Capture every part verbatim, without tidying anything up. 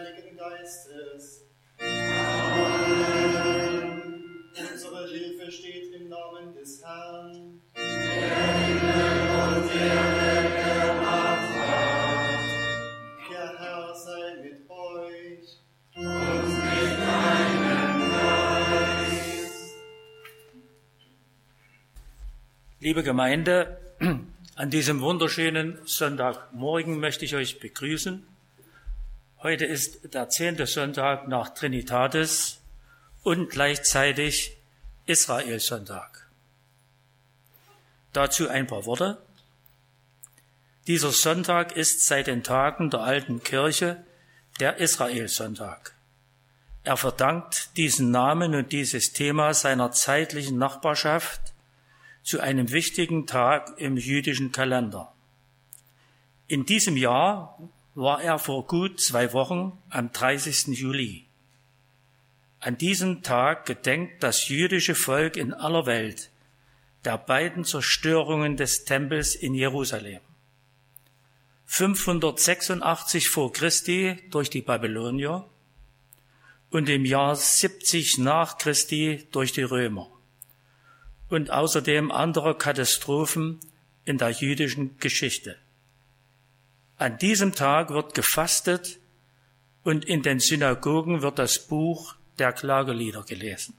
Heiligen Geistes. Amen. Unsere Hilfe steht im Namen des Herrn, der Himmel und Erde gemacht hat. Der Herr sei mit euch und mit deinem Geist. Liebe Gemeinde, an diesem wunderschönen Sonntagmorgen möchte ich euch begrüßen. Heute ist der zehnte Sonntag nach Trinitatis und gleichzeitig Israelsonntag. Dazu ein paar Worte. Dieser Sonntag ist seit den Tagen der alten Kirche der Israelsonntag. Er verdankt diesen Namen und dieses Thema seiner zeitlichen Nachbarschaft zu einem wichtigen Tag im jüdischen Kalender. In diesem Jahr war er vor gut zwei Wochen am dreißigsten Juli. An diesem Tag gedenkt das jüdische Volk in aller Welt der beiden Zerstörungen des Tempels in Jerusalem. fünfhundertsechsundachtzig vor Christi durch die Babylonier und im Jahr siebzig nach Christi durch die Römer und außerdem andere Katastrophen in der jüdischen Geschichte. An diesem Tag wird gefastet und in den Synagogen wird das Buch der Klagelieder gelesen.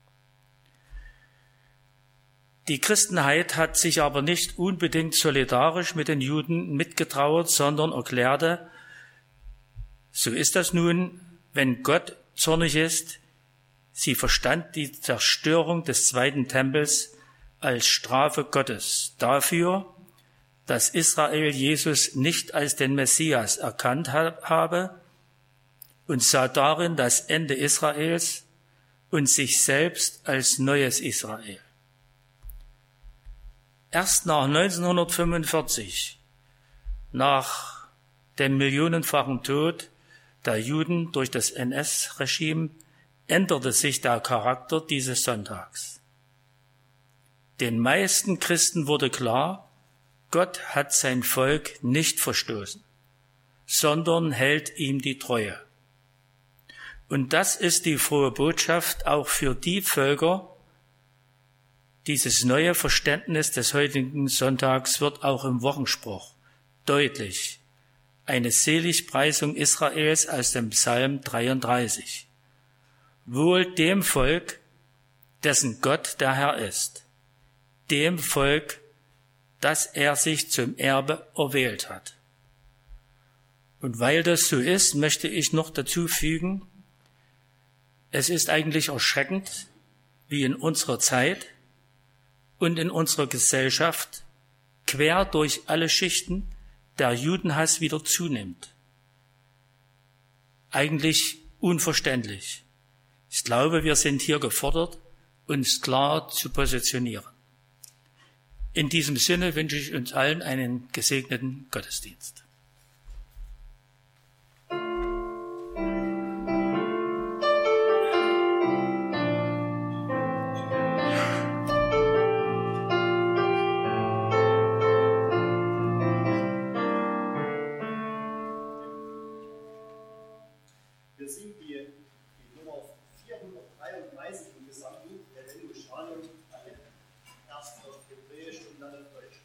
Die Christenheit hat sich aber nicht unbedingt solidarisch mit den Juden mitgetrauert, sondern erklärte, so ist das nun, wenn Gott zornig ist. Sie verstand die Zerstörung des zweiten Tempels als Strafe Gottes dafür, dass Israel Jesus nicht als den Messias erkannt habe und sah darin das Ende Israels und sich selbst als neues Israel. Erst nach neunzehnhundertfünfundvierzig, nach dem millionenfachen Tod der Juden durch das N S-Regime, änderte sich der Charakter dieses Sonntags. Den meisten Christen wurde klar, Gott hat sein Volk nicht verstoßen, sondern hält ihm die Treue. Und das ist die frohe Botschaft auch für die Völker. Dieses neue Verständnis des heutigen Sonntags wird auch im Wochenspruch deutlich. Eine Seligpreisung Israels aus dem Psalm dreiunddreißig. Wohl dem Volk, dessen Gott der Herr ist, dem Volk, das er sich zum Erbe erwählt hat. Und weil das so ist, möchte ich noch dazu fügen, es ist eigentlich erschreckend, wie in unserer Zeit und in unserer Gesellschaft quer durch alle Schichten der Judenhass wieder zunimmt. Eigentlich unverständlich. Ich glaube, wir sind hier gefordert, uns klar zu positionieren. In diesem Sinne wünsche ich uns allen einen gesegneten Gottesdienst. Wir singen die, die Nummer vierhundertdreiunddreißig im Gesangbuch der Lenguschanum, erst auf Hebräisch und dann auf Deutsch.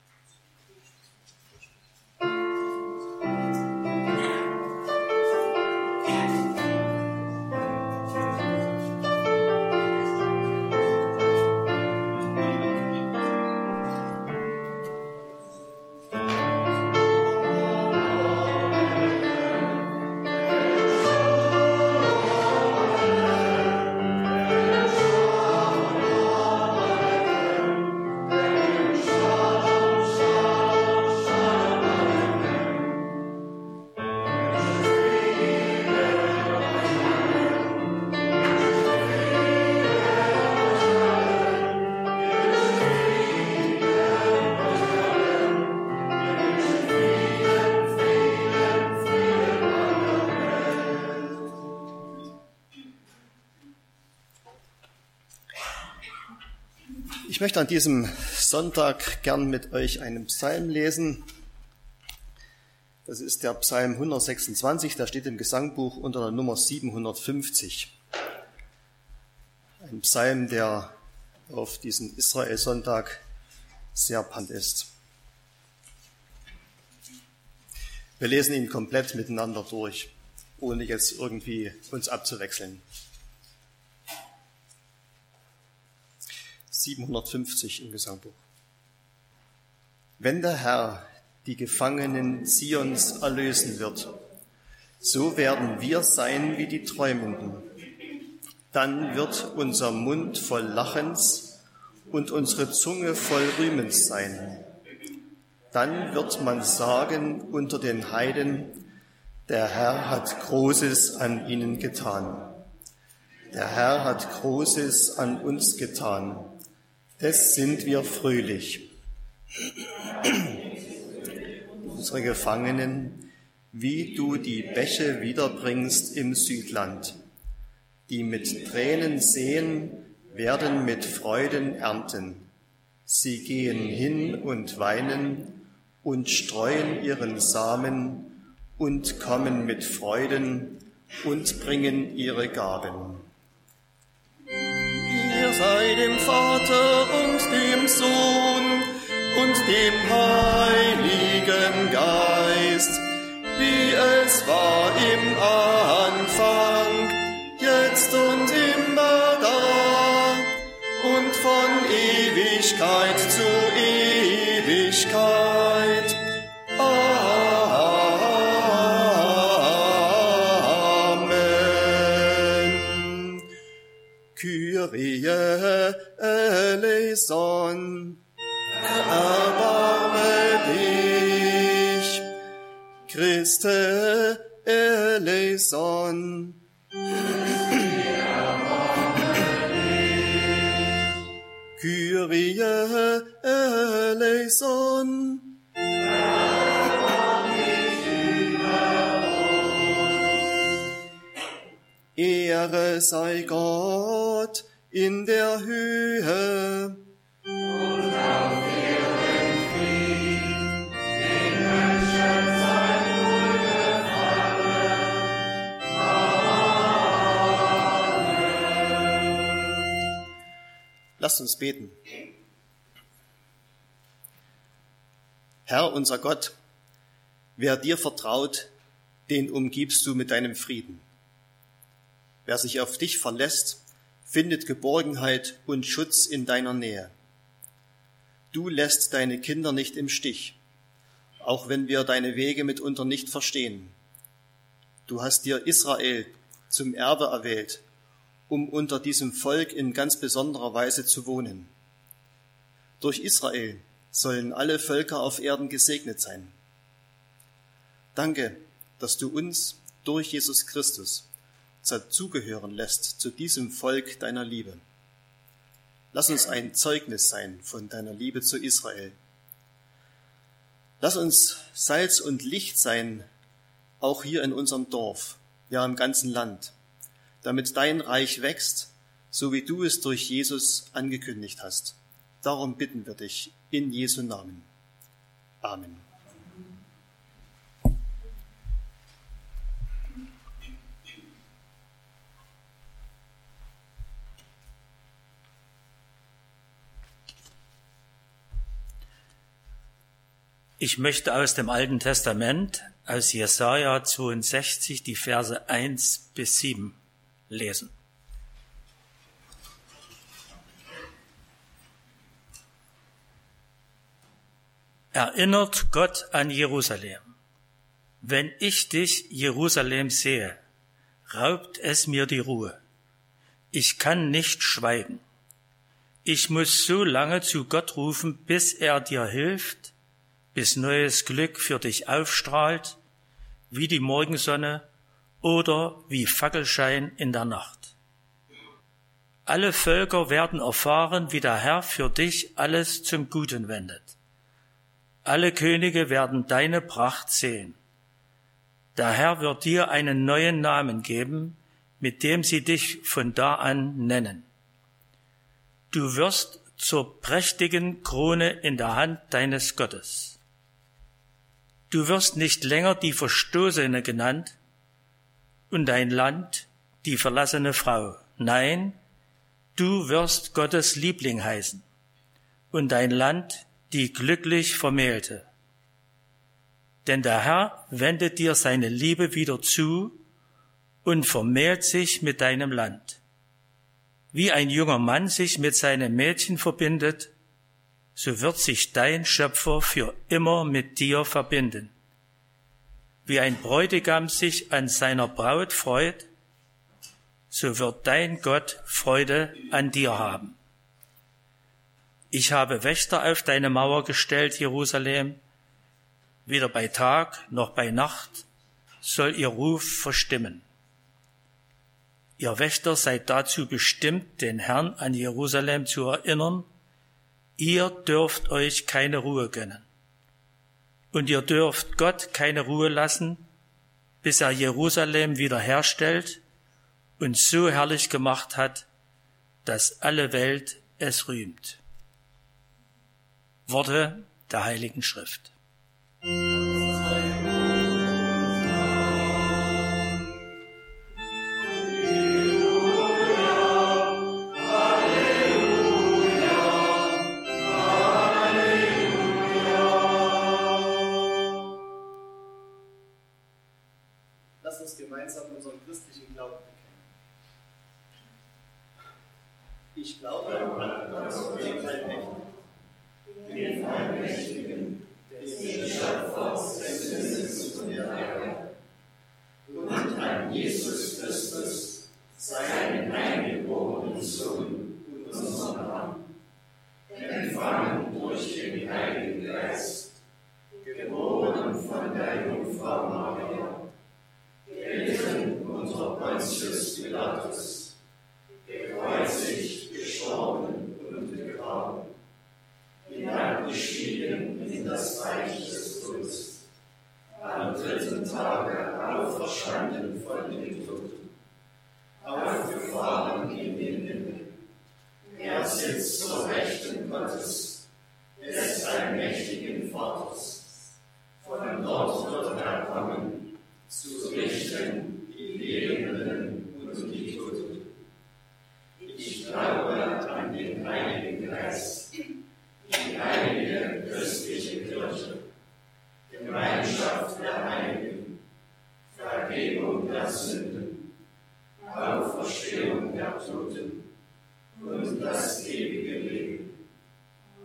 Ich möchte an diesem Sonntag gern mit euch einen Psalm lesen, Das ist der Psalm hundertsechsundzwanzig, der steht im Gesangbuch unter der Nummer siebenhundertfünfzig. Ein Psalm, der auf diesen Israel-Sonntag sehr pant ist. Wir lesen ihn komplett miteinander durch, ohne jetzt irgendwie uns abzuwechseln. siebenhundertfünfzig im Gesangbuch. Wenn der Herr die Gefangenen Zions erlösen wird, so werden wir sein wie die Träumenden. Dann wird unser Mund voll Lachens und unsere Zunge voll Rühmens sein. Dann wird man sagen unter den Heiden, der Herr hat Großes an ihnen getan. Der Herr hat Großes an uns getan. Des sind wir fröhlich. Unsere Gefangenen, wie du die Bäche wiederbringst im Südland. Die mit Tränen sehen, werden mit Freuden ernten. Sie gehen hin und weinen und streuen ihren Samen und kommen mit Freuden und bringen ihre Gaben. Ihr seid dem Vater und dem Sohn und dem Heiligen Geist, wie es war im Anfang, jetzt und immer da und von Ewigkeit zu Ewigkeit. Amen. Kyrie eleison, erbarme dich. Christe eleison. Kyrie eleison. Ehre sei Gott in der Höhe und auf Erden Frieden, den Menschen sein Wohlgefallen. Amen. Lasst uns beten. Herr, unser Gott, wer dir vertraut, den umgibst du mit deinem Frieden. Wer sich auf dich verlässt, findet Geborgenheit und Schutz in deiner Nähe. Du lässt deine Kinder nicht im Stich, auch wenn wir deine Wege mitunter nicht verstehen. Du hast dir Israel zum Erbe erwählt, um unter diesem Volk in ganz besonderer Weise zu wohnen. Durch Israel sollen alle Völker auf Erden gesegnet sein. Danke, dass du uns durch Jesus Christus dazugehören lässt zu diesem Volk deiner Liebe. Lass uns ein Zeugnis sein von deiner Liebe zu Israel. Lass uns Salz und Licht sein, auch hier in unserem Dorf, ja im ganzen Land, damit dein Reich wächst, so wie du es durch Jesus angekündigt hast. Darum bitten wir dich in Jesu Namen. Amen. Ich möchte aus dem Alten Testament, aus Jesaja zweiundsechzig, die Verse eins bis sieben lesen. Erinnert Gott an Jerusalem. Wenn ich dich, Jerusalem, sehe, raubt es mir die Ruhe. Ich kann nicht schweigen. Ich muss so lange zu Gott rufen, bis er dir hilft, bis neues Glück für dich aufstrahlt, wie die Morgensonne oder wie Fackelschein in der Nacht. Alle Völker werden erfahren, wie der Herr für dich alles zum Guten wendet. Alle Könige werden deine Pracht sehen. Der Herr wird dir einen neuen Namen geben, mit dem sie dich von da an nennen. Du wirst zur prächtigen Krone in der Hand deines Gottes. Du wirst nicht länger die Verstoßene genannt und dein Land die verlassene Frau. Nein, du wirst Gottes Liebling heißen und dein Land die glücklich Vermählte. Denn der Herr wendet dir seine Liebe wieder zu und vermählt sich mit deinem Land. Wie ein junger Mann sich mit seinem Mädchen verbindet, so wird sich dein Schöpfer für immer mit dir verbinden. Wie ein Bräutigam sich an seiner Braut freut, so wird dein Gott Freude an dir haben. Ich habe Wächter auf deine Mauer gestellt, Jerusalem. Weder bei Tag noch bei Nacht soll ihr Ruf verstimmen. Ihr Wächter seid dazu bestimmt, den Herrn an Jerusalem zu erinnern. Ihr dürft euch keine Ruhe gönnen. Und ihr dürft Gott keine Ruhe lassen, bis er Jerusalem wiederherstellt und so herrlich gemacht hat, dass alle Welt es rühmt. Worte der Heiligen Schrift. Lass uns gemeinsam unseren christlichen Glauben bekennen. Ich glaube an Gott, den Allmächtigen, den Allmächtigen, den Schöpfer des Himmels und der Erde, und an Jesus Christus, seinen eingeborenen Sohn, unseren Herrn, empfangen durch den Heiligen Geist, geboren von der Jungfrau Maria, gelitten unter Pontius Pilatus, gekreuzigt, gestorben und begraben, hinabgestiegen in das Reich des Todes, am dritten Tage auferstanden von den Toten, aufgefahren in den Himmel. Er sitzt zur Rechten Gottes, des allmächtigen Vaters. Von dort wird er kommen, zu richten die Lebenden und die Toten. Ich glaube an den Heiligen Geist, die heilige christliche Kirche, Gemeinschaft der Heiligen, Vergebung der Sünden, Auferstehung der Toten und das ewige Leben.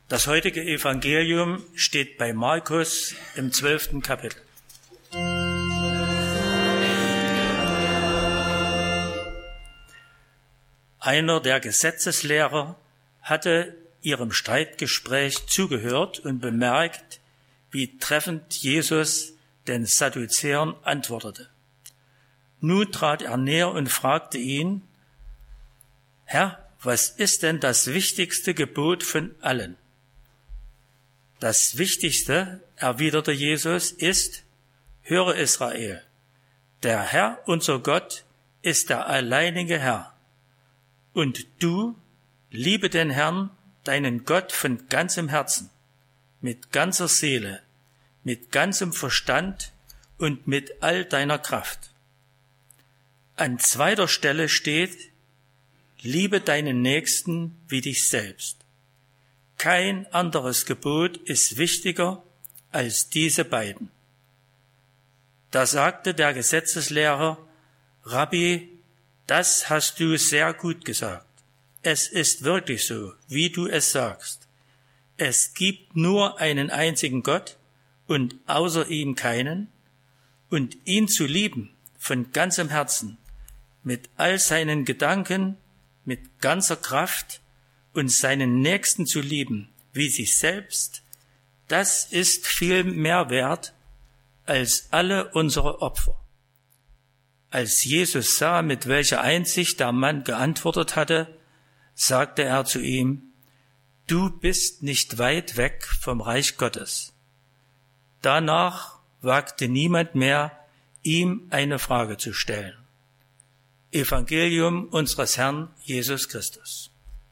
Das heutige Evangelium steht bei Markus im zwölften Kapitel. Einer der Gesetzeslehrer hatte ihrem Streitgespräch zugehört und bemerkt, wie treffend Jesus den Sadduzäern antwortete. Nun trat er näher und fragte ihn: Herr, was ist denn das wichtigste Gebot von allen? Das Wichtigste, erwiderte Jesus, ist: Höre Israel, der Herr, unser Gott, ist der alleinige Herr. Und du, liebe den Herrn, deinen Gott von ganzem Herzen, mit ganzer Seele, mit ganzem Verstand und mit all deiner Kraft. An zweiter Stelle steht: Liebe deinen Nächsten wie dich selbst. Kein anderes Gebot ist wichtiger als diese beiden. Da sagte der Gesetzeslehrer: Rabbi, das hast du sehr gut gesagt. Es ist wirklich so, wie du es sagst. Es gibt nur einen einzigen Gott und außer ihm keinen, und ihn zu lieben von ganzem Herzen, mit all seinen Gedanken, mit ganzer Kraft und seinen Nächsten zu lieben wie sich selbst, das ist viel mehr wert als alle unsere Opfer. Als Jesus sah, mit welcher Einsicht der Mann geantwortet hatte, sagte er zu ihm: Du bist nicht weit weg vom Reich Gottes. Danach wagte niemand mehr, ihm eine Frage zu stellen. Evangelium unseres Herrn Jesus Christus.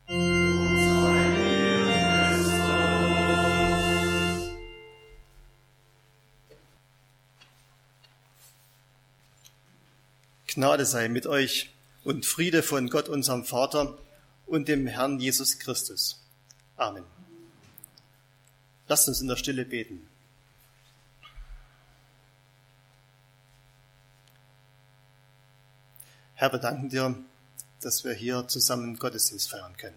Gnade sei mit euch und Friede von Gott, unserem Vater, und dem Herrn Jesus Christus. Amen. Lasst uns in der Stille beten. Herr, wir danken dir, dass wir hier zusammen Gottesdienst feiern können.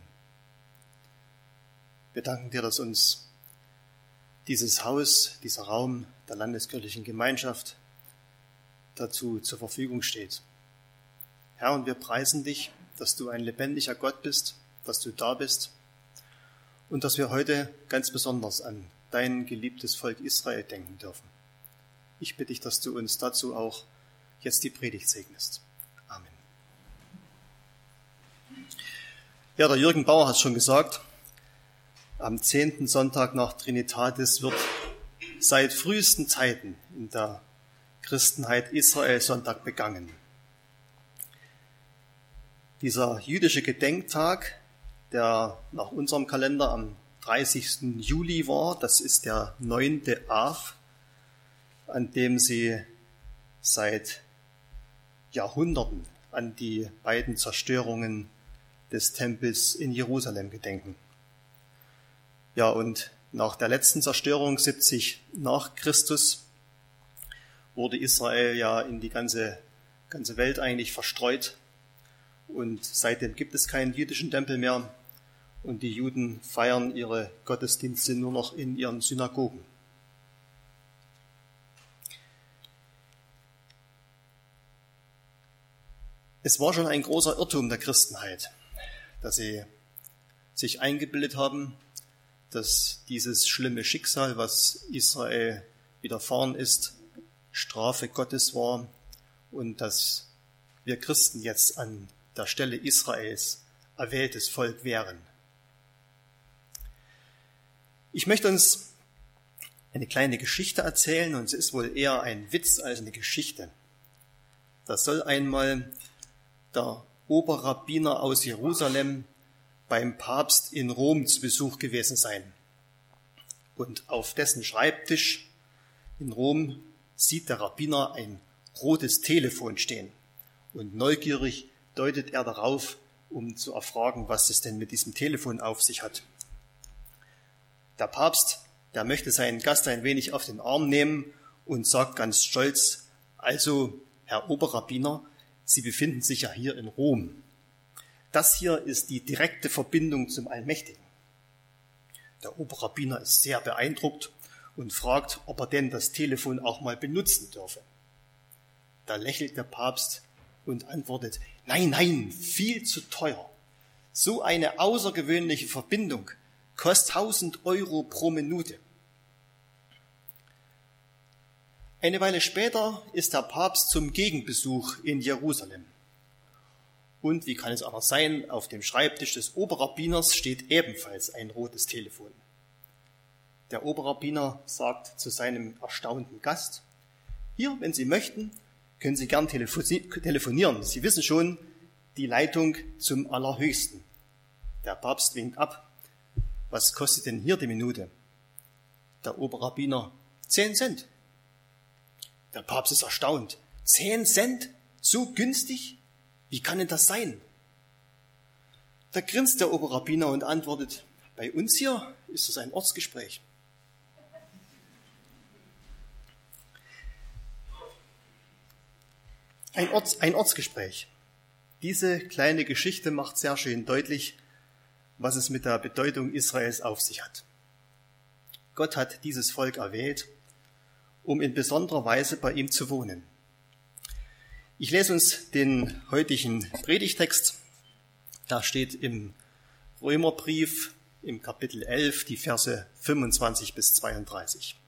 Wir danken dir, dass uns dieses Haus, dieser Raum der landeskirchlichen Gemeinschaft dazu zur Verfügung steht. Herr, und wir preisen dich, dass du ein lebendiger Gott bist, dass du da bist und dass wir heute ganz besonders an dein geliebtes Volk Israel denken dürfen. Ich bitte dich, dass du uns dazu auch jetzt die Predigt segnest. Amen. Ja, der Jürgen Bauer hat schon gesagt, am zehnten Sonntag nach Trinitatis wird seit frühesten Zeiten in der Christenheit Israel Sonntag begangen. Dieser jüdische Gedenktag, der nach unserem Kalender am dreißigsten Juli war, das ist der neunte Av, an dem sie seit Jahrhunderten an die beiden Zerstörungen des Tempels in Jerusalem gedenken. Ja, und nach der letzten Zerstörung siebzig nach Christus wurde Israel ja in die ganze, ganze Welt eigentlich verstreut. Und seitdem gibt es keinen jüdischen Tempel mehr. Und die Juden feiern ihre Gottesdienste nur noch in ihren Synagogen. Es war schon ein großer Irrtum der Christenheit, dass sie sich eingebildet haben, dass dieses schlimme Schicksal, was Israel widerfahren ist, Strafe Gottes war und dass wir Christen jetzt an der Stelle Israels erwähltes Volk wären. Ich möchte uns eine kleine Geschichte erzählen und es ist wohl eher ein Witz als eine Geschichte. Da soll einmal der Oberrabbiner aus Jerusalem beim Papst in Rom zu Besuch gewesen sein. Und auf dessen Schreibtisch in Rom sieht der Rabbiner ein rotes Telefon stehen. Und neugierig deutet er darauf, um zu erfragen, was es denn mit diesem Telefon auf sich hat. Der Papst, der möchte seinen Gast ein wenig auf den Arm nehmen und sagt ganz stolz: Also, Herr Oberrabbiner, Sie befinden sich ja hier in Rom. Das hier ist die direkte Verbindung zum Allmächtigen. Der Oberrabbiner ist sehr beeindruckt und fragt, ob er denn das Telefon auch mal benutzen dürfe. Da lächelt der Papst und antwortet, nein, nein, viel zu teuer. So eine außergewöhnliche Verbindung kostet tausend Euro pro Minute. Eine Weile später ist der Papst zum Gegenbesuch in Jerusalem. Und wie kann es anders sein, auf dem Schreibtisch des Oberrabbiners steht ebenfalls ein rotes Telefon. Der Oberrabbiner sagt zu seinem erstaunten Gast, hier, wenn Sie möchten, können Sie gern telefonieren. Sie wissen schon, die Leitung zum Allerhöchsten. Der Papst winkt ab. Was kostet denn hier die Minute? Der Oberrabbiner, zehn Cent. Der Papst ist erstaunt. Zehn Cent? So günstig? Wie kann denn das sein? Da grinst der Oberrabbiner und antwortet, bei uns hier ist es ein Ortsgespräch. Ein, Orts, ein Ortsgespräch. Diese kleine Geschichte macht sehr schön deutlich, was es mit der Bedeutung Israels auf sich hat. Gott hat dieses Volk erwählt, um in besonderer Weise bei ihm zu wohnen. Ich lese uns den heutigen Predigtext. Da steht im Römerbrief im Kapitel elf die Verse fünfundzwanzig bis zweiunddreißig.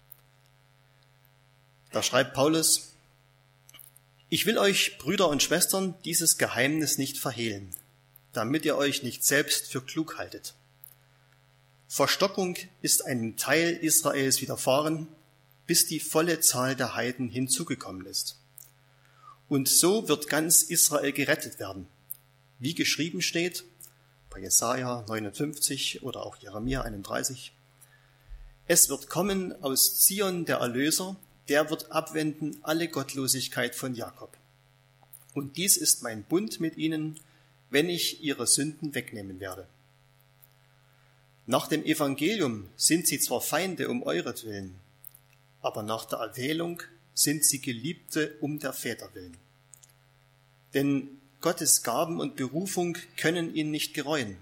Da schreibt Paulus, ich will euch, Brüder und Schwestern, dieses Geheimnis nicht verhehlen, damit ihr euch nicht selbst für klug haltet. Verstockung ist einem Teil Israels widerfahren, bis die volle Zahl der Heiden hinzugekommen ist. Und so wird ganz Israel gerettet werden, wie geschrieben steht, bei Jesaja neunundfünfzig oder auch Jeremia einunddreißig. Es wird kommen aus Zion der Erlöser, der wird abwenden alle Gottlosigkeit von Jakob. Und dies ist mein Bund mit ihnen, wenn ich ihre Sünden wegnehmen werde. Nach dem Evangelium sind sie zwar Feinde um euretwillen, aber nach der Erwählung sind sie Geliebte um der Väter willen. Denn Gottes Gaben und Berufung können ihn nicht gereuen.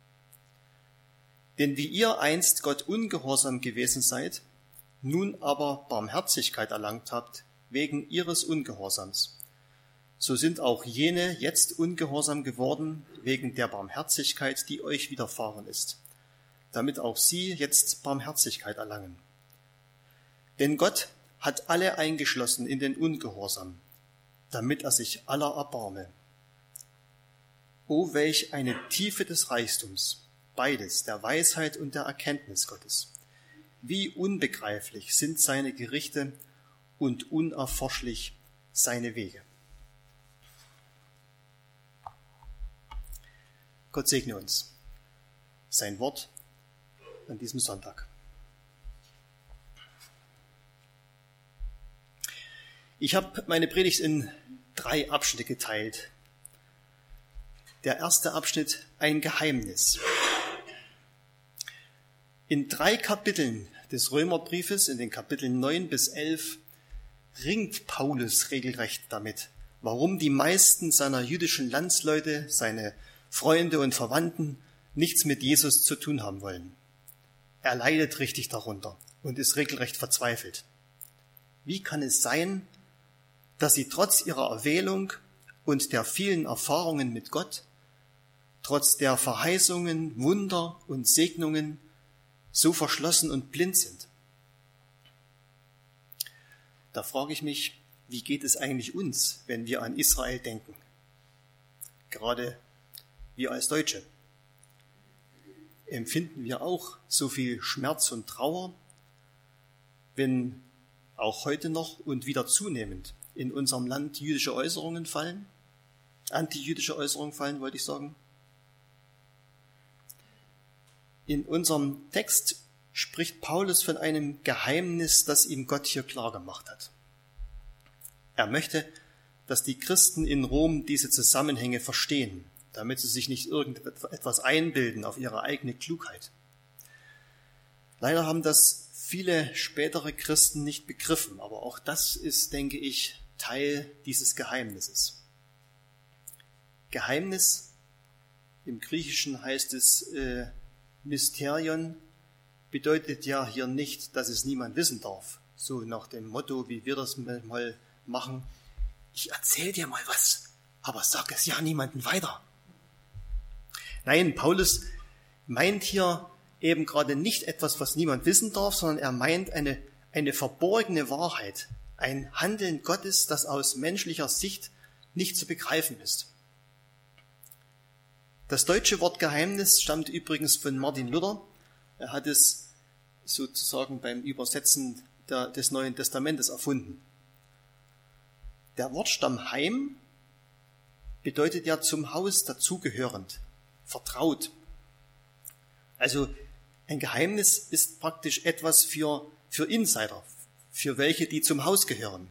Denn wie ihr einst Gott ungehorsam gewesen seid, nun aber Barmherzigkeit erlangt habt wegen ihres Ungehorsams, so sind auch jene jetzt ungehorsam geworden wegen der Barmherzigkeit, die euch widerfahren ist, damit auch sie jetzt Barmherzigkeit erlangen. Denn Gott hat alle eingeschlossen in den Ungehorsam, damit er sich aller erbarme. O welch eine Tiefe des Reichtums, beides, der Weisheit und der Erkenntnis Gottes. Wie unbegreiflich sind seine Gerichte und unerforschlich seine Wege. Gott segne uns. Sein Wort an diesem Sonntag. Ich habe meine Predigt in drei Abschnitte geteilt. Der erste Abschnitt, ein Geheimnis. In drei Kapiteln des Römerbriefes, in den Kapiteln neun bis elf, ringt Paulus regelrecht damit, warum die meisten seiner jüdischen Landsleute, seine Freunde und Verwandten, nichts mit Jesus zu tun haben wollen. Er leidet richtig darunter und ist regelrecht verzweifelt. Wie kann es sein, dass sie trotz ihrer Erwählung und der vielen Erfahrungen mit Gott, trotz der Verheißungen, Wunder und Segnungen so verschlossen und blind sind? Da frage ich mich, wie geht es eigentlich uns, wenn wir an Israel denken? Gerade wir als Deutsche. Empfinden wir auch so viel Schmerz und Trauer, wenn auch heute noch und wieder zunehmend in unserem Land jüdische Äußerungen fallen? Antijüdische Äußerungen fallen, wollte ich sagen. In unserem Text spricht Paulus von einem Geheimnis, das ihm Gott hier klar gemacht hat. Er möchte, dass die Christen in Rom diese Zusammenhänge verstehen, damit sie sich nicht irgendetwas einbilden auf ihre eigene Klugheit. Leider haben das viele spätere Christen nicht begriffen, aber auch das ist, denke ich, Teil dieses Geheimnisses. Geheimnis, im Griechischen heißt es äh, Mysterion, bedeutet ja hier nicht, dass es niemand wissen darf. So nach dem Motto, wie wir das mal machen, ich erzähle dir mal was, aber sag es ja niemandem weiter. Nein, Paulus meint hier eben gerade nicht etwas, was niemand wissen darf, sondern er meint eine, eine verborgene Wahrheit, ein Handeln Gottes, das aus menschlicher Sicht nicht zu begreifen ist. Das deutsche Wort Geheimnis stammt übrigens von Martin Luther. Er hat es sozusagen beim Übersetzen der, des Neuen Testamentes erfunden. Der Wortstamm Heim bedeutet ja zum Haus dazugehörend, vertraut. Also ein Geheimnis ist praktisch etwas für, für Insider, für welche, die zum Haus gehören.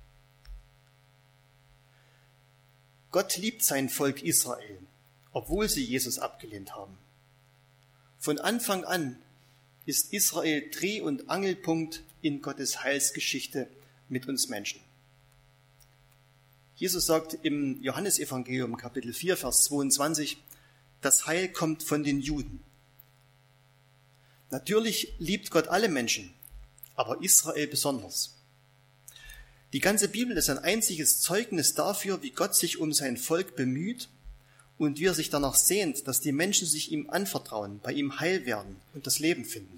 Gott liebt sein Volk Israel, obwohl sie Jesus abgelehnt haben. Von Anfang an ist Israel Dreh- und Angelpunkt in Gottes Heilsgeschichte mit uns Menschen. Jesus sagt im Johannesevangelium Kapitel vier, Vers zweiundzwanzig, das Heil kommt von den Juden. Natürlich liebt Gott alle Menschen, aber Israel besonders. Die ganze Bibel ist ein einziges Zeugnis dafür, wie Gott sich um sein Volk bemüht und wie er sich danach sehnt, dass die Menschen sich ihm anvertrauen, bei ihm heil werden und das Leben finden.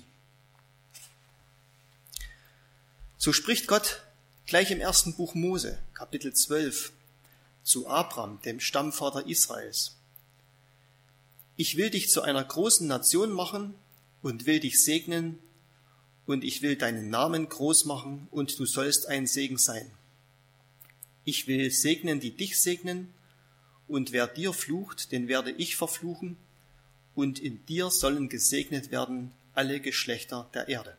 So spricht Gott gleich im ersten Buch Mose, Kapitel zwölf, zu Abraham, dem Stammvater Israels. Ich will dich zu einer großen Nation machen und will dich segnen, und ich will deinen Namen groß machen, und du sollst ein Segen sein. Ich will segnen, die dich segnen, und wer dir flucht, den werde ich verfluchen, und in dir sollen gesegnet werden alle Geschlechter der Erde.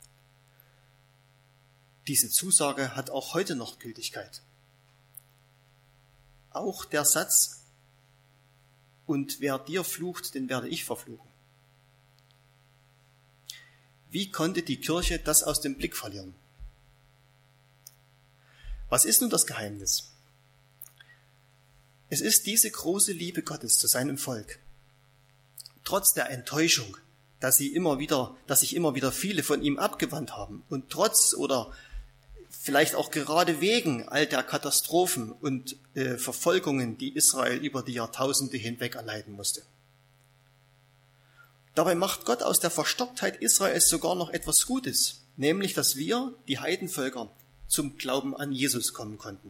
Diese Zusage hat auch heute noch Gültigkeit. Auch der Satz, und wer dir flucht, den werde ich verfluchen. Wie konnte die Kirche das aus dem Blick verlieren? Was ist nun das Geheimnis? Es ist diese große Liebe Gottes zu seinem Volk. Trotz der Enttäuschung, dass sie immer wieder, dass sich immer wieder viele von ihm abgewandt haben, und trotz oder vielleicht auch gerade wegen all der Katastrophen und äh, Verfolgungen, die Israel über die Jahrtausende hinweg erleiden musste. Dabei macht Gott aus der Verstocktheit Israels sogar noch etwas Gutes, nämlich, dass wir, die Heidenvölker, zum Glauben an Jesus kommen konnten.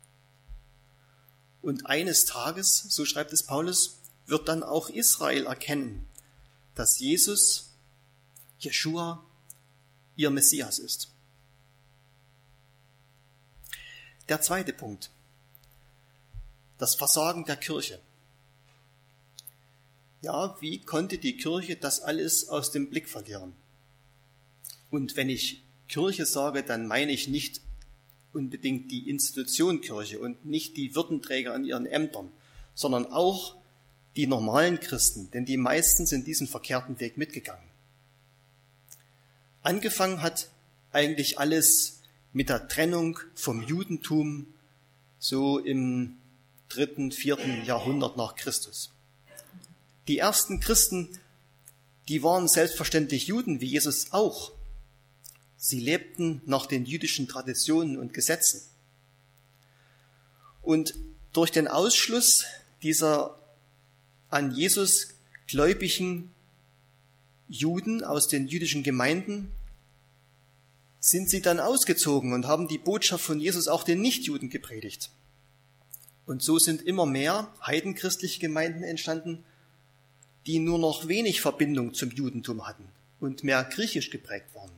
Und eines Tages, so schreibt es Paulus, wird dann auch Israel erkennen, dass Jesus, Jeschua, ihr Messias ist. Der zweite Punkt. Das Versagen der Kirche. Ja, wie konnte die Kirche das alles aus dem Blick verlieren? Und wenn ich Kirche sage, dann meine ich nicht unbedingt die Institution Kirche und nicht die Würdenträger an ihren Ämtern, sondern auch die normalen Christen, denn die meisten sind diesen verkehrten Weg mitgegangen. Angefangen hat eigentlich alles mit der Trennung vom Judentum so im dritten, vierten Jahrhundert nach Christus. Die ersten Christen, die waren selbstverständlich Juden, wie Jesus auch. Sie lebten nach den jüdischen Traditionen und Gesetzen. Und durch den Ausschluss dieser an Jesus gläubigen Juden aus den jüdischen Gemeinden sind sie dann ausgezogen und haben die Botschaft von Jesus auch den Nichtjuden gepredigt. Und so sind immer mehr heidenchristliche Gemeinden entstanden, die nur noch wenig Verbindung zum Judentum hatten und mehr griechisch geprägt waren.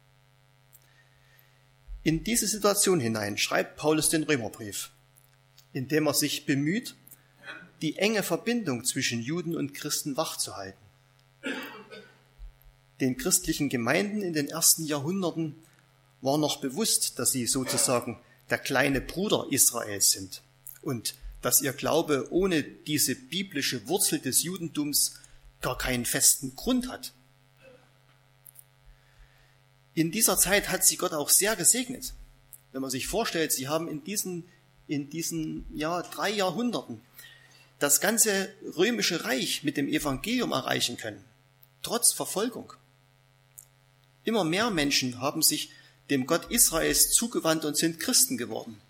In diese Situation hinein schreibt Paulus den Römerbrief, indem er sich bemüht, die enge Verbindung zwischen Juden und Christen wachzuhalten. Den christlichen Gemeinden in den ersten Jahrhunderten war noch bewusst, dass sie sozusagen der kleine Bruder Israels sind und dass ihr Glaube ohne diese biblische Wurzel des Judentums gar keinen festen Grund hat. In dieser Zeit hat sie Gott auch sehr gesegnet. Wenn man sich vorstellt, sie haben in diesen, in diesen ja, drei Jahrhunderten das ganze römische Reich mit dem Evangelium erreichen können, trotz Verfolgung. Immer mehr Menschen haben sich dem Gott Israels zugewandt und sind Christen geworden.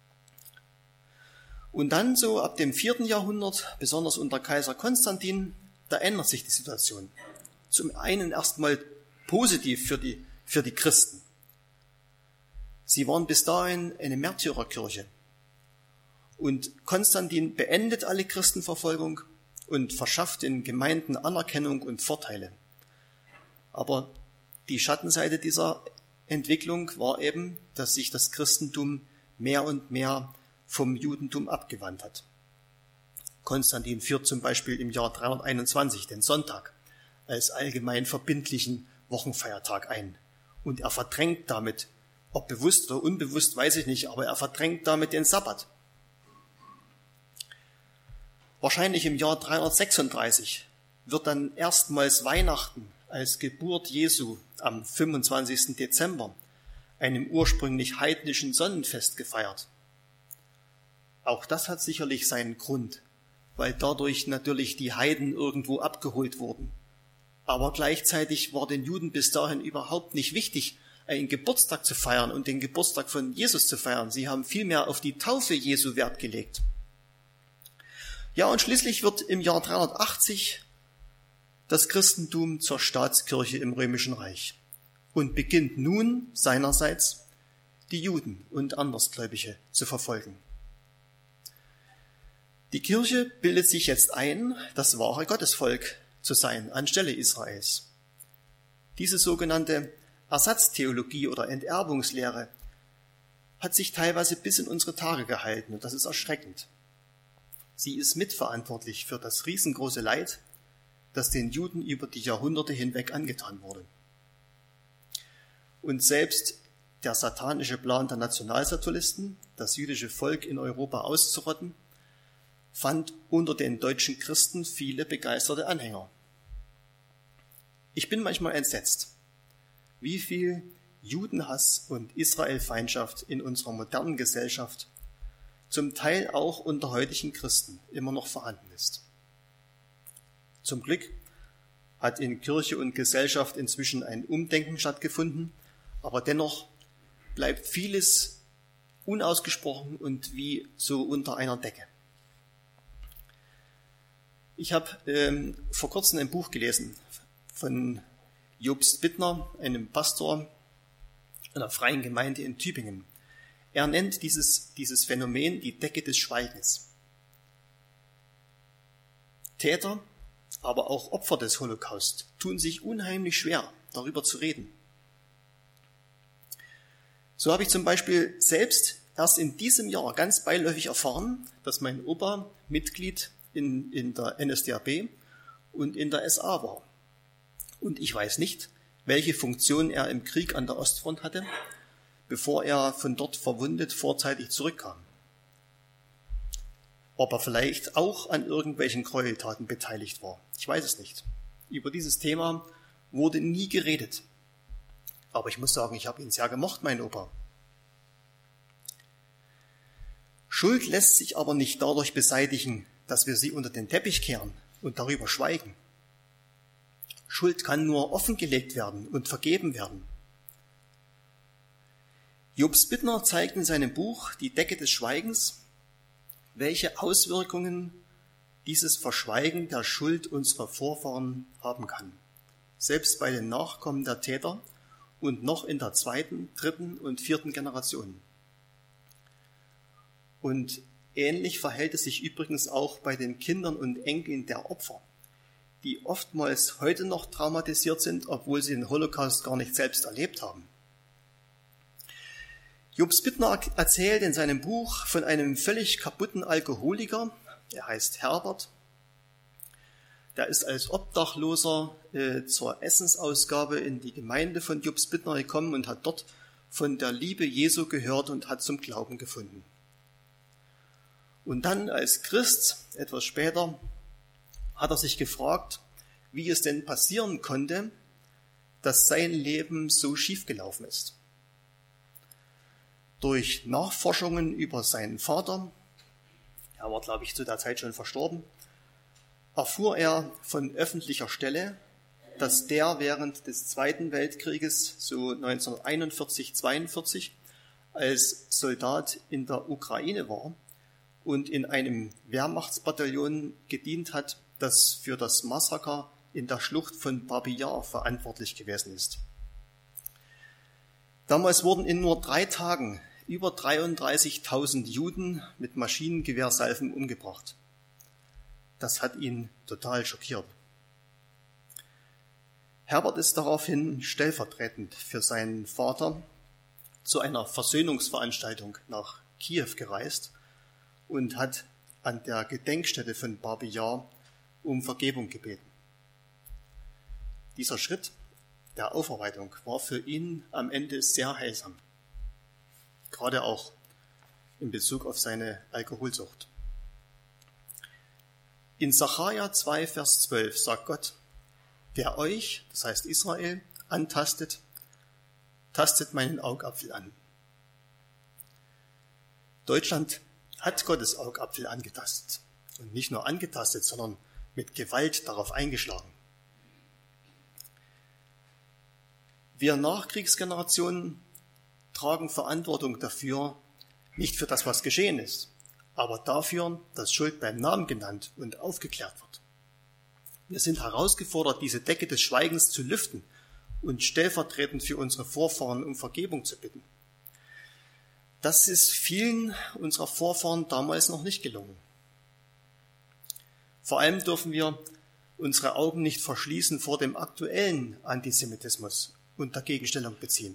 Und dann so ab dem vierten Jahrhundert, besonders unter Kaiser Konstantin, da ändert sich die Situation. Zum einen erstmal positiv für die, für die Christen. Sie waren bis dahin eine Märtyrerkirche. Und Konstantin beendet alle Christenverfolgung und verschafft den Gemeinden Anerkennung und Vorteile. Aber die Schattenseite dieser Entwicklung war eben, dass sich das Christentum mehr und mehr vom Judentum abgewandt hat. Konstantin führt zum Beispiel im Jahr dreihunderteinundzwanzig den Sonntag als allgemein verbindlichen Wochenfeiertag ein. Und er verdrängt damit, ob bewusst oder unbewusst, weiß ich nicht, aber er verdrängt damit den Sabbat. Wahrscheinlich im Jahr dreihundertsechsunddreißig wird dann erstmals Weihnachten als Geburt Jesu am fünfundzwanzigsten Dezember, einem ursprünglich heidnischen Sonnenfest, gefeiert. Auch das hat sicherlich seinen Grund, weil dadurch natürlich die Heiden irgendwo abgeholt wurden. Aber gleichzeitig war den Juden bis dahin überhaupt nicht wichtig, einen Geburtstag zu feiern und den Geburtstag von Jesus zu feiern. Sie haben vielmehr auf die Taufe Jesu Wert gelegt. Ja, und schließlich wird im Jahr dreihundertachtzig das Christentum zur Staatskirche im Römischen Reich und beginnt nun seinerseits die Juden und Andersgläubige zu verfolgen. Die Kirche bildet sich jetzt ein, das wahre Gottesvolk zu sein anstelle Israels. Diese sogenannte Ersatztheologie oder Enterbungslehre hat sich teilweise bis in unsere Tage gehalten und das ist erschreckend. Sie ist mitverantwortlich für das riesengroße Leid, das den Juden über die Jahrhunderte hinweg angetan wurde. Und selbst der satanische Plan der Nationalsozialisten, das jüdische Volk in Europa auszurotten, fand unter den deutschen Christen viele begeisterte Anhänger. Ich bin manchmal entsetzt, wie viel Judenhass und Israelfeindschaft in unserer modernen Gesellschaft, zum Teil auch unter heutigen Christen, immer noch vorhanden ist. Zum Glück hat in Kirche und Gesellschaft inzwischen ein Umdenken stattgefunden, aber dennoch bleibt vieles unausgesprochen und wie so unter einer Decke. Ich habe ähm, vor kurzem ein Buch gelesen von Jobst Bittner, einem Pastor einer freien Gemeinde in Tübingen. Er nennt dieses, dieses Phänomen die Decke des Schweigens. Täter, aber auch Opfer des Holocaust tun sich unheimlich schwer, darüber zu reden. So habe ich zum Beispiel selbst erst in diesem Jahr ganz beiläufig erfahren, dass mein Opa Mitglied in, in der N S D A B und in der S A war. Und ich weiß nicht, welche Funktion er im Krieg an der Ostfront hatte, bevor er von dort verwundet vorzeitig zurückkam. Ob er vielleicht auch an irgendwelchen Gräueltaten beteiligt war. Ich weiß es nicht. Über dieses Thema wurde nie geredet. Aber ich muss sagen, ich habe ihn sehr gemocht, mein Opa. Schuld lässt sich aber nicht dadurch beseitigen, dass wir sie unter den Teppich kehren und darüber schweigen. Schuld kann nur offengelegt werden und vergeben werden. Jobst Bittner zeigt in seinem Buch Die Decke des Schweigens, welche Auswirkungen dieses Verschweigen der Schuld unserer Vorfahren haben kann, selbst bei den Nachkommen der Täter und noch in der zweiten, dritten und vierten Generation. Und ähnlich verhält es sich übrigens auch bei den Kindern und Enkeln der Opfer, die oftmals heute noch traumatisiert sind, obwohl sie den Holocaust gar nicht selbst erlebt haben. Jobst Bittner erzählt in seinem Buch von einem völlig kaputten Alkoholiker, er heißt Herbert. Der ist als Obdachloser äh, zur Essensausgabe in die Gemeinde von Jobst Bittner gekommen und hat dort von der Liebe Jesu gehört und hat zum Glauben gefunden. Und dann als Christ, etwas später, hat er sich gefragt, wie es denn passieren konnte, dass sein Leben so schief gelaufen ist. Durch Nachforschungen über seinen Vater, er war, glaube ich, zu der Zeit schon verstorben, erfuhr er von öffentlicher Stelle, dass der während des Zweiten Weltkrieges, so neunzehnhunderteinundvierzig, zweiundvierzig, als Soldat in der Ukraine war und in einem Wehrmachtsbataillon gedient hat, das für das Massaker in der Schlucht von Babi Yar verantwortlich gewesen ist. Damals wurden in nur drei Tagen über dreiunddreißigtausend Juden mit Maschinengewehrsalven umgebracht. Das hat ihn total schockiert. Herbert ist daraufhin stellvertretend für seinen Vater zu einer Versöhnungsveranstaltung nach Kiew gereist und hat an der Gedenkstätte von Babi Yar um Vergebung gebeten. Dieser Schritt der Aufarbeitung war für ihn am Ende sehr heilsam, gerade auch in Bezug auf seine Alkoholsucht. In Sacharja zwei, Vers zwölf sagt Gott: Wer euch, das heißt Israel, antastet, tastet meinen Augapfel an. Deutschland hat Gottes Augapfel angetastet. Und nicht nur angetastet, sondern mit Gewalt darauf eingeschlagen. Wir Nachkriegsgenerationen tragen Verantwortung dafür, nicht für das, was geschehen ist, aber dafür, dass Schuld beim Namen genannt und aufgeklärt wird. Wir sind herausgefordert, diese Decke des Schweigens zu lüften und stellvertretend für unsere Vorfahren um Vergebung zu bitten. Das ist vielen unserer Vorfahren damals noch nicht gelungen. Vor allem dürfen wir unsere Augen nicht verschließen vor dem aktuellen Antisemitismus und dagegen Stellung beziehen.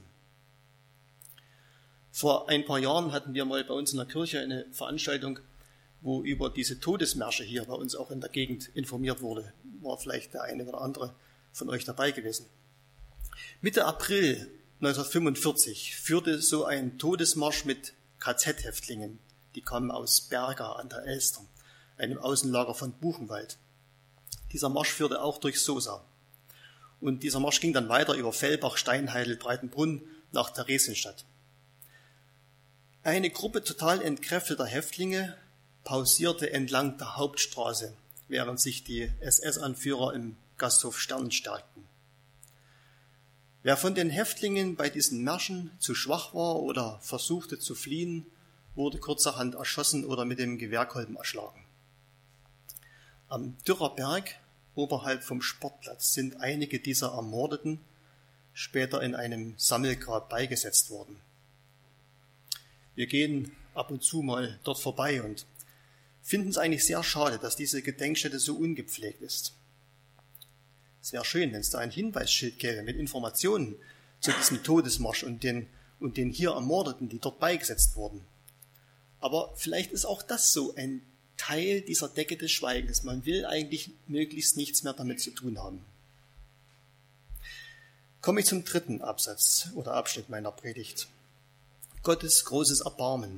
Vor ein paar Jahren hatten wir mal bei uns in der Kirche eine Veranstaltung, wo über diese Todesmärsche hier bei uns auch in der Gegend informiert wurde. War vielleicht der eine oder andere von euch dabei gewesen. Mitte April neunzehnhundertfünfundvierzig führte so ein Todesmarsch mit K Z-Häftlingen. Die kamen aus Berga an der Elster, einem Außenlager von Buchenwald. Dieser Marsch führte auch durch Sosa. Und dieser Marsch ging dann weiter über Fellbach, Steinheidel, Breitenbrunn nach Theresienstadt. Eine Gruppe total entkräfteter Häftlinge pausierte entlang der Hauptstraße, während sich die S S-Anführer im Gasthof Stern stärkten. Wer von den Häftlingen bei diesen Märschen zu schwach war oder versuchte zu fliehen, wurde kurzerhand erschossen oder mit dem Gewehrkolben erschlagen. Am Dürerberg, oberhalb vom Sportplatz, sind einige dieser Ermordeten später in einem Sammelgrab beigesetzt worden. Wir gehen ab und zu mal dort vorbei und finden es eigentlich sehr schade, dass diese Gedenkstätte so ungepflegt ist. Es wäre schön, wenn es da ein Hinweisschild gäbe mit Informationen zu diesem Todesmarsch und den, und den hier Ermordeten, die dort beigesetzt wurden. Aber vielleicht ist auch das so ein Teil dieser Decke des Schweigens. Man will eigentlich möglichst nichts mehr damit zu tun haben. Komme ich zum dritten Absatz oder Abschnitt meiner Predigt. Gottes großes Erbarmen.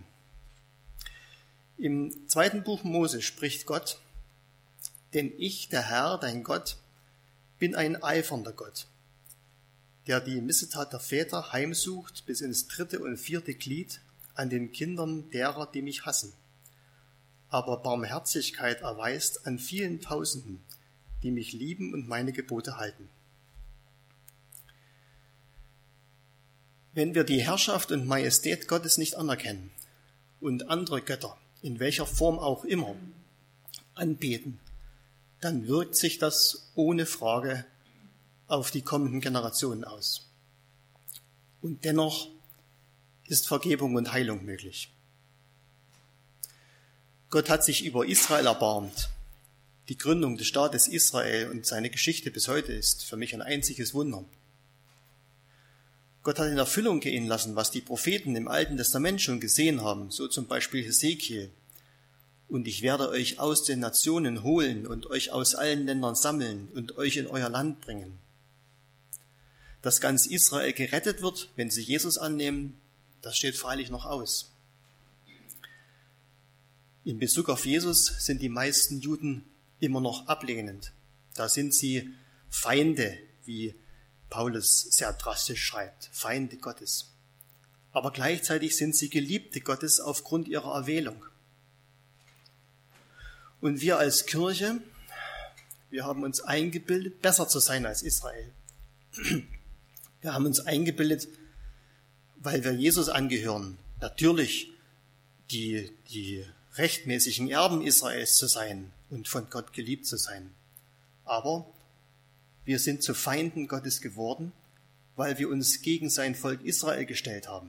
Im zweiten Buch Mose spricht Gott: Denn ich, der Herr, dein Gott, bin ein eifernder Gott, der die Missetat der Väter heimsucht bis ins dritte und vierte Glied an den Kindern derer, die mich hassen, aber Barmherzigkeit erweist an vielen Tausenden, die mich lieben und meine Gebote halten. Wenn wir die Herrschaft und Majestät Gottes nicht anerkennen und andere Götter, in welcher Form auch immer, anbeten, dann wirkt sich das ohne Frage auf die kommenden Generationen aus. Und dennoch ist Vergebung und Heilung möglich. Gott hat sich über Israel erbarmt. Die Gründung des Staates Israel und seine Geschichte bis heute ist für mich ein einziges Wunder. Gott hat in Erfüllung gehen lassen, was die Propheten im Alten Testament schon gesehen haben, so zum Beispiel Hesekiel. Und ich werde euch aus den Nationen holen und euch aus allen Ländern sammeln und euch in euer Land bringen. Dass ganz Israel gerettet wird, wenn sie Jesus annehmen, das steht freilich noch aus. In Bezug auf Jesus sind die meisten Juden immer noch ablehnend. Da sind sie Feinde, wie Paulus sehr drastisch schreibt, Feinde Gottes. Aber gleichzeitig sind sie Geliebte Gottes aufgrund ihrer Erwählung. Und wir als Kirche, Wir haben uns eingebildet, besser zu sein als Israel. Wir haben uns eingebildet, weil wir Jesus angehören, natürlich die, die rechtmäßigen Erben Israels zu sein und von Gott geliebt zu sein. Aber wir sind zu Feinden Gottes geworden, weil wir uns gegen sein Volk Israel gestellt haben.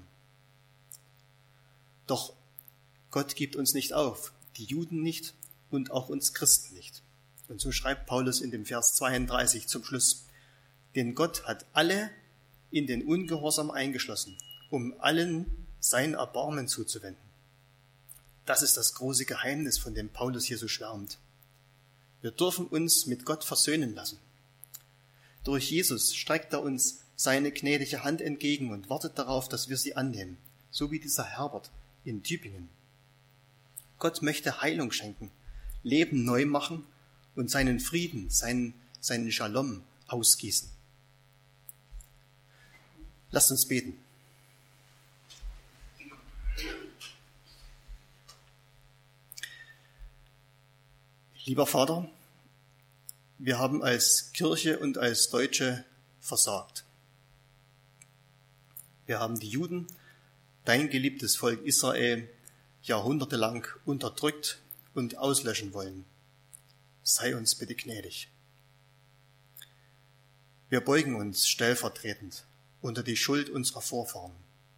Doch Gott gibt uns nicht auf, die Juden nicht und auch uns Christen nicht. Und so schreibt Paulus in dem Vers zweiunddreißig zum Schluss: Denn Gott hat alle in den Ungehorsam eingeschlossen, um allen sein Erbarmen zuzuwenden. Das ist das große Geheimnis, von dem Paulus hier so schwärmt. Wir dürfen uns mit Gott versöhnen lassen. Durch Jesus streckt er uns seine gnädige Hand entgegen und wartet darauf, dass wir sie annehmen, so wie dieser Herbert in Tübingen. Gott möchte Heilung schenken, Leben neu machen und seinen Frieden, seinen, seinen Shalom ausgießen. Lasst uns beten. Lieber Vater, wir haben als Kirche und als Deutsche versagt. Wir haben die Juden, dein geliebtes Volk Israel, jahrhundertelang unterdrückt und auslöschen wollen. Sei uns bitte gnädig. Wir beugen uns stellvertretend unter die Schuld unserer Vorfahren.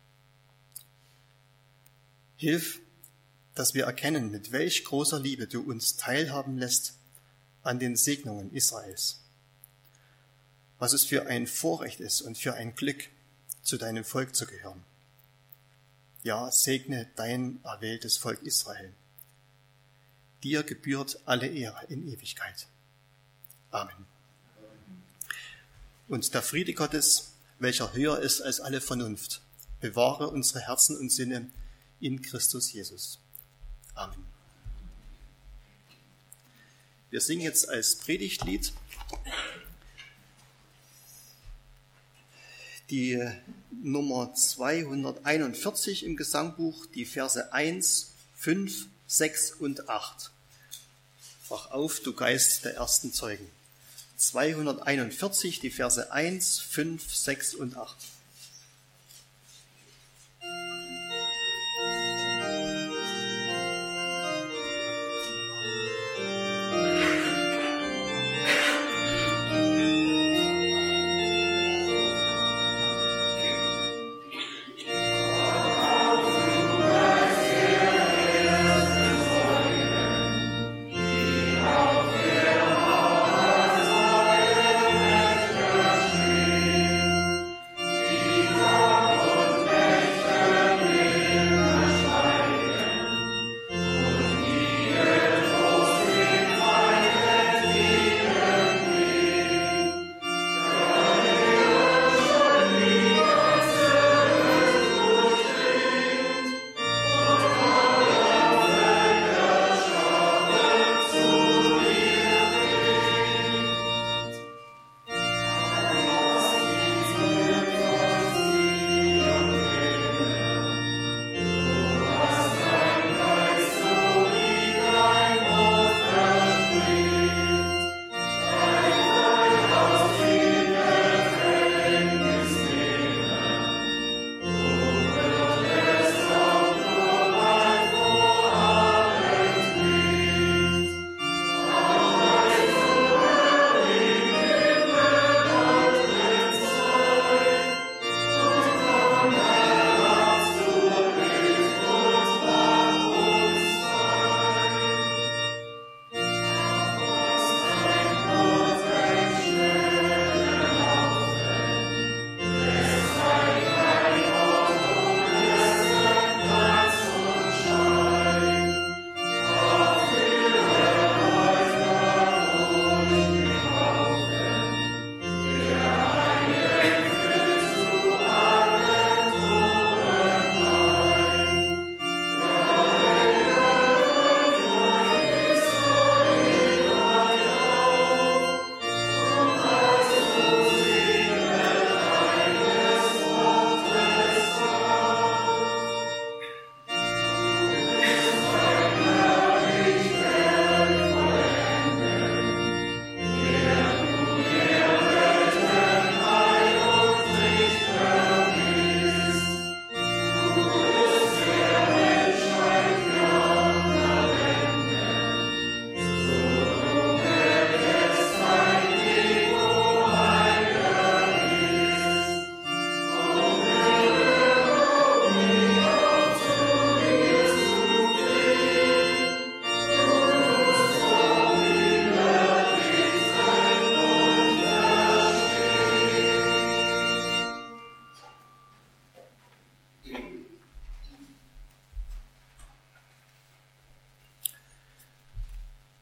Hilf, dass wir erkennen, mit welch großer Liebe du uns teilhaben lässt an den Segnungen Israels. Was es für ein Vorrecht ist und für ein Glück, zu deinem Volk zu gehören. Ja, segne dein erwähltes Volk Israel. Dir gebührt alle Ehre in Ewigkeit. Amen. Und der Friede Gottes, welcher höher ist als alle Vernunft, bewahre unsere Herzen und Sinne in Christus Jesus. Amen. Wir singen jetzt als Predigtlied die Nummer zweihunderteinundvierzig im Gesangbuch, die Verse eins, fünf, sechs und acht. Wach auf, du Geist der ersten Zeugen. zweihunderteinundvierzig, die Verse eins, fünf, sechs und acht. Amen.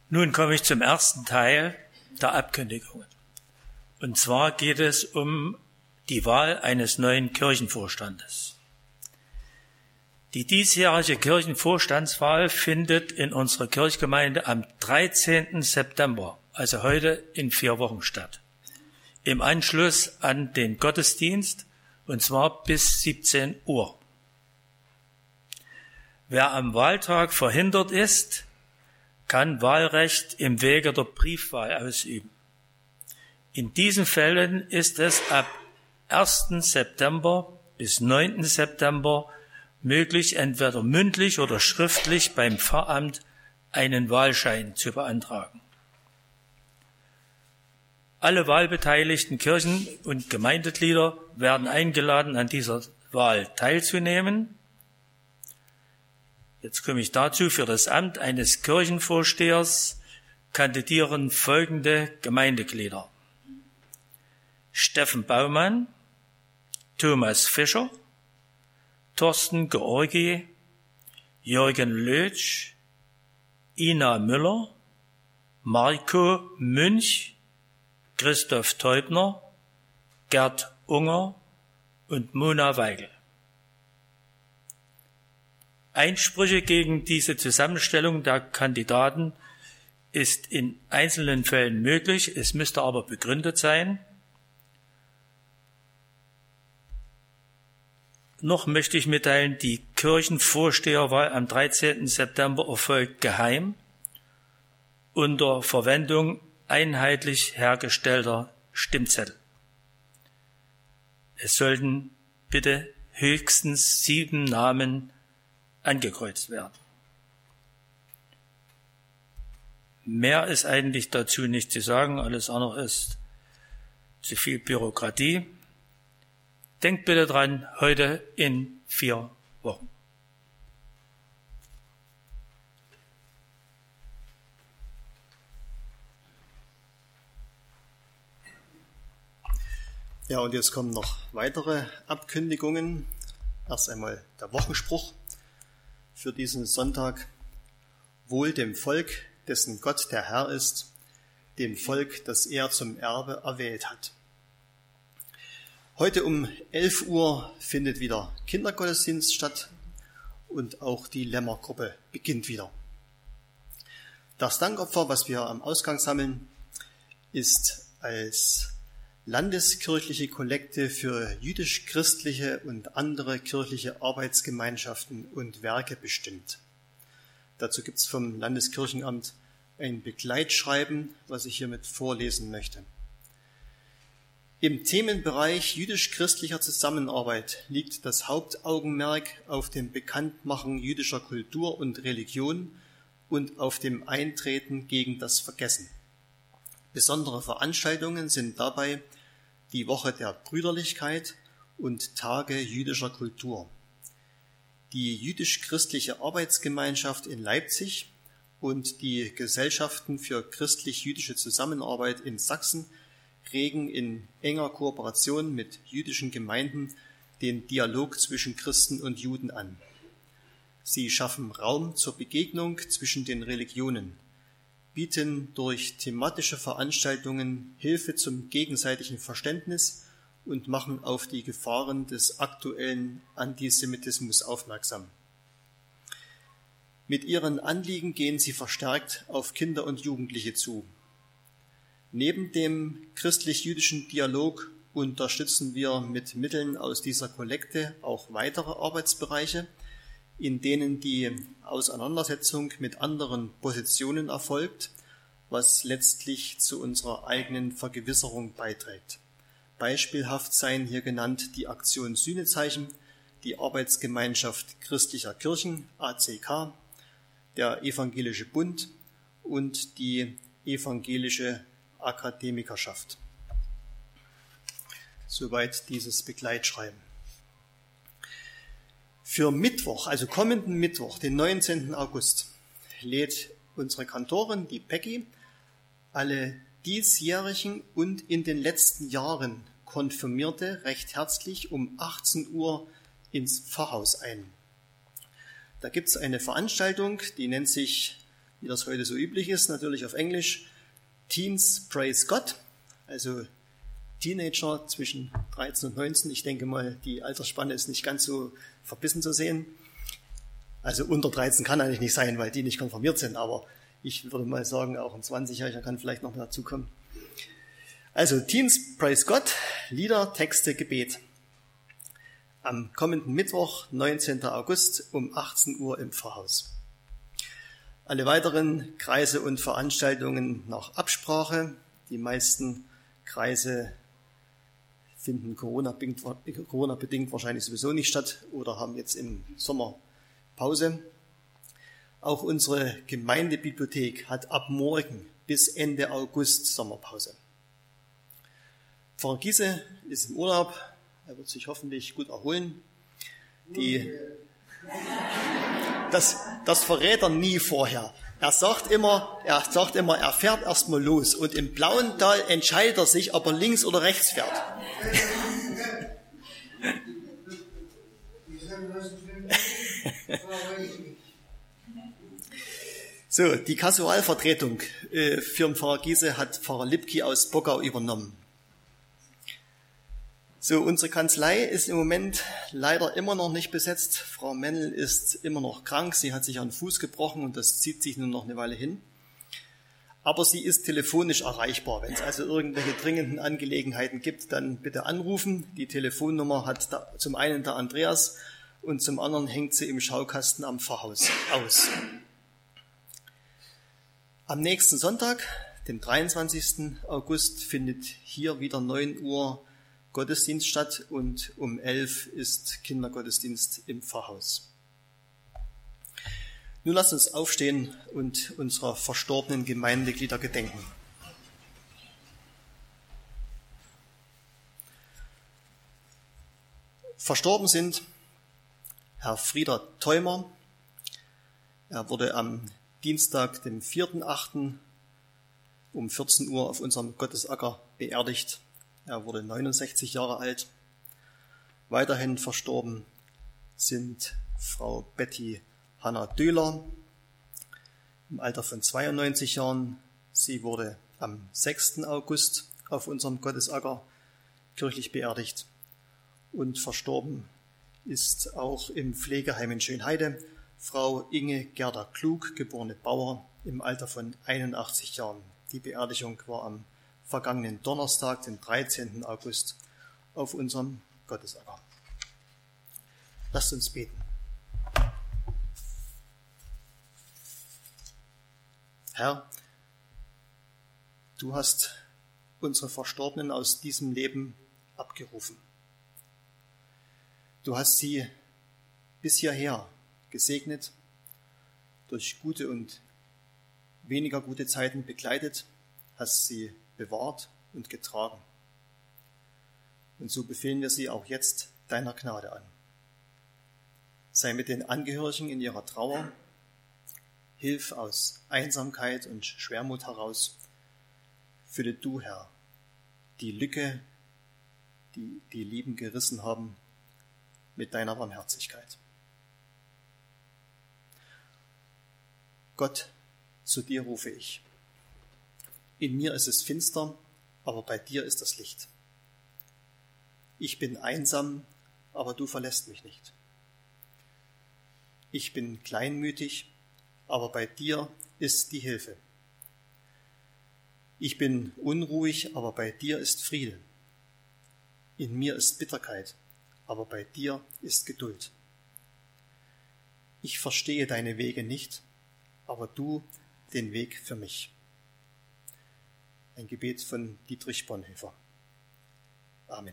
Nun komme ich zum ersten Teil der Abkündigungen. Und zwar geht es um die Wahl eines neuen Kirchenvorstandes. Die diesjährige Kirchenvorstandswahl findet in unserer Kirchgemeinde am dreizehnten September, also heute in vier Wochen statt, im Anschluss an den Gottesdienst, und zwar bis siebzehn Uhr. Wer am Wahltag verhindert ist, kann Wahlrecht im Wege der Briefwahl ausüben. In diesen Fällen ist es ab ersten September bis neunten September möglich, entweder mündlich oder schriftlich beim Pfarramt einen Wahlschein zu beantragen. Alle wahlbeteiligten Kirchen- und Gemeindeglieder werden eingeladen, an dieser Wahl teilzunehmen. Jetzt komme ich dazu: Für das Amt eines Kirchenvorstehers kandidieren folgende Gemeindeglieder: Steffen Baumann, Thomas Fischer, Thorsten Georgi, Jürgen Lötsch, Ina Müller, Marco Münch, Christoph Teubner, Gerd Unger und Mona Weigel. Einsprüche gegen diese Zusammenstellung der Kandidaten ist in einzelnen Fällen möglich, es müsste aber begründet sein. Noch möchte ich mitteilen, die Kirchenvorsteherwahl am dreizehnten September erfolgt geheim unter Verwendung einheitlich hergestellter Stimmzettel. Es sollten bitte höchstens sieben Namen angekreuzt werden. Mehr ist eigentlich dazu nicht zu sagen, alles andere ist zu viel Bürokratie. Denkt bitte dran, heute in vier Wochen. Ja, und jetzt kommen noch weitere Abkündigungen. Erst einmal der Wochenspruch für diesen Sonntag: Wohl dem Volk, dessen Gott der Herr ist, dem Volk, das er zum Erbe erwählt hat. Heute um elf Uhr findet wieder Kindergottesdienst statt und auch die Lämmergruppe beginnt wieder. Das Dankopfer, was wir am Ausgang sammeln, ist als landeskirchliche Kollekte für jüdisch-christliche und andere kirchliche Arbeitsgemeinschaften und Werke bestimmt. Dazu gibt es vom Landeskirchenamt ein Begleitschreiben, was ich hiermit vorlesen möchte. Im Themenbereich jüdisch-christlicher Zusammenarbeit liegt das Hauptaugenmerk auf dem Bekanntmachen jüdischer Kultur und Religion und auf dem Eintreten gegen das Vergessen. Besondere Veranstaltungen sind dabei die Woche der Brüderlichkeit und Tage jüdischer Kultur. Die jüdisch-christliche Arbeitsgemeinschaft in Leipzig und die Gesellschaften für christlich-jüdische Zusammenarbeit in Sachsen regen in enger Kooperation mit jüdischen Gemeinden den Dialog zwischen Christen und Juden an. Sie schaffen Raum zur Begegnung zwischen den Religionen, bieten durch thematische Veranstaltungen Hilfe zum gegenseitigen Verständnis und machen auf die Gefahren des aktuellen Antisemitismus aufmerksam. Mit ihren Anliegen gehen sie verstärkt auf Kinder und Jugendliche zu. Neben dem christlich-jüdischen Dialog unterstützen wir mit Mitteln aus dieser Kollekte auch weitere Arbeitsbereiche, in denen die Auseinandersetzung mit anderen Positionen erfolgt, was letztlich zu unserer eigenen Vergewisserung beiträgt. Beispielhaft seien hier genannt die Aktion Sühnezeichen, die Arbeitsgemeinschaft christlicher Kirchen, A C K, der Evangelische Bund und die Evangelische Akademikerschaft. Soweit dieses Begleitschreiben. Für Mittwoch, also kommenden Mittwoch, den neunzehnten August, lädt unsere Kantorin, die Peggy, alle diesjährigen und in den letzten Jahren Konfirmierte recht herzlich um achtzehn Uhr ins Pfarrhaus ein. Da gibt es eine Veranstaltung, die nennt sich wie das heute so üblich ist, natürlich auf Englisch. Teens Praise God, also Teenager zwischen dreizehn und neunzehn. Ich denke mal, die Altersspanne ist nicht ganz so verbissen zu sehen. Also unter dreizehn kann eigentlich nicht sein, weil die nicht konfirmiert sind, aber ich würde mal sagen, auch ein zwanzigjähriger kann vielleicht noch dazukommen. Also Teens Praise God, Lieder, Texte, Gebet. Am kommenden Mittwoch, neunzehnten August um achtzehn Uhr im Pfarrhaus. Alle weiteren Kreise und Veranstaltungen nach Absprache. Die meisten Kreise finden Corona-bedingt Corona-bedingt wahrscheinlich sowieso nicht statt oder haben jetzt im Sommer Pause. Auch unsere Gemeindebibliothek hat ab morgen bis Ende August Sommerpause. Pfarrer Giese ist im Urlaub, er wird sich hoffentlich gut erholen. Die, das, das verrät er nie vorher. Er sagt immer, er sagt immer, er fährt erstmal los und im blauen Tal entscheidet er sich, ob er links oder rechts fährt. So, die Kasualvertretung äh, für den Pfarrer Giese hat Pfarrer Lipki aus Bockau übernommen. So, unsere Kanzlei ist im Moment leider immer noch nicht besetzt. Frau Mennel ist immer noch krank. Sie hat sich an den Fuß gebrochen und das zieht sich nun noch eine Weile hin. Aber sie ist telefonisch erreichbar. Wenn es also irgendwelche dringenden Angelegenheiten gibt, dann bitte anrufen. Die Telefonnummer hat da, zum einen der Andreas und zum anderen hängt sie im Schaukasten am Pfarrhaus aus. Am nächsten Sonntag, dem dreiundzwanzigsten August, findet hier wieder neun Uhr Gottesdienst statt und um elf ist Kindergottesdienst im Pfarrhaus. Nun lasst uns aufstehen und unserer verstorbenen Gemeindeglieder gedenken. Verstorben sind Herr Frieder Theumer. Er wurde am Dienstag, dem vierten achten um vierzehn Uhr auf unserem Gottesacker beerdigt. Er wurde neunundsechzig Jahre alt. Weiterhin verstorben sind Frau Betty Hanna Döhler im Alter von zweiundneunzig Jahren. Sie wurde am sechsten August auf unserem Gottesacker kirchlich beerdigt. Und verstorben ist auch im Pflegeheim in Schönheide Frau Inge Gerda Klug, geborene Bauer, im Alter von einundachtzig Jahren. Die Beerdigung war am vergangenen Donnerstag, den dreizehnten August, auf unserem Gottesacker. Lasst uns beten. Herr, du hast unsere Verstorbenen aus diesem Leben abgerufen. Du hast sie bis hierher gesegnet, durch gute und weniger gute Zeiten begleitet, hast sie bewahrt und getragen. Und so befehlen wir sie auch jetzt deiner Gnade an. Sei mit den Angehörigen in ihrer Trauer, hilf aus Einsamkeit und Schwermut heraus, fülle du, Herr, die Lücke, die die Lieben gerissen haben, mit deiner Barmherzigkeit. Gott, zu dir rufe ich. In mir ist es finster, aber bei dir ist das Licht. Ich bin einsam, aber du verlässt mich nicht. Ich bin kleinmütig, aber bei dir ist die Hilfe. Ich bin unruhig, aber bei dir ist Friede. In mir ist Bitterkeit, aber bei dir ist Geduld. Ich verstehe deine Wege nicht, aber du den Weg für mich. Ein Gebet von Dietrich Bonhoeffer. Amen.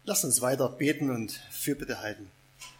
Lass uns weiter beten und Fürbitte halten.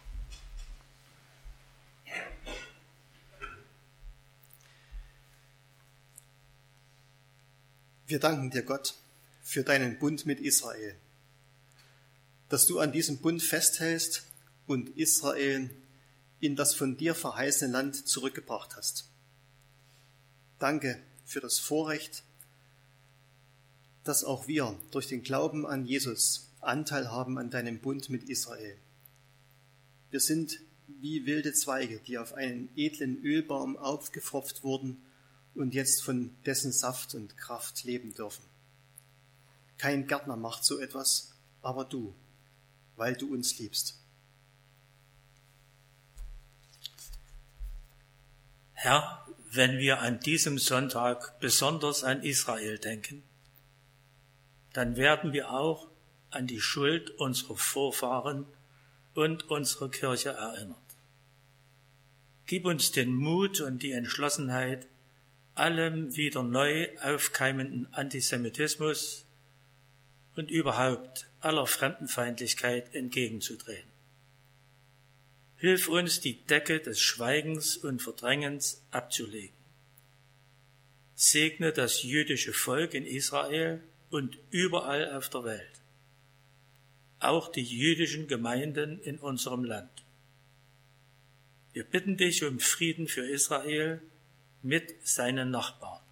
Wir danken dir, Gott, für deinen Bund mit Israel, dass du an diesem Bund festhältst und Israel in das von dir verheißene Land zurückgebracht hast. Danke für das Vorrecht, dass auch wir durch den Glauben an Jesus Anteil haben an deinem Bund mit Israel. Wir sind wie wilde Zweige, die auf einen edlen Ölbaum aufgepfropft wurden und jetzt von dessen Saft und Kraft leben dürfen. Kein Gärtner macht so etwas, aber du, weil du uns liebst. Herr, wenn wir an diesem Sonntag besonders an Israel denken, dann werden wir auch an die Schuld unserer Vorfahren und unserer Kirche erinnert. Gib uns den Mut und die Entschlossenheit, allem wieder neu aufkeimenden Antisemitismus und überhaupt aller Fremdenfeindlichkeit entgegenzutreten. Hilf uns, die Decke des Schweigens und Verdrängens abzulegen. Segne das jüdische Volk in Israel und überall auf der Welt, auch die jüdischen Gemeinden in unserem Land. Wir bitten dich um Frieden für Israel mit seinen Nachbarn.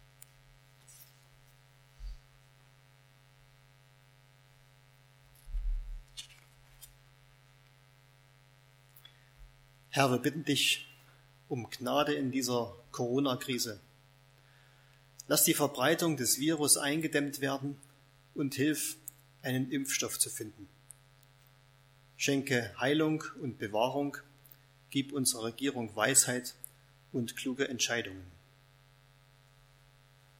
Herr, wir bitten dich um Gnade in dieser Corona-Krise. Lass die Verbreitung des Virus eingedämmt werden und hilf, einen Impfstoff zu finden. Schenke Heilung und Bewahrung, gib unserer Regierung Weisheit und kluge Entscheidungen.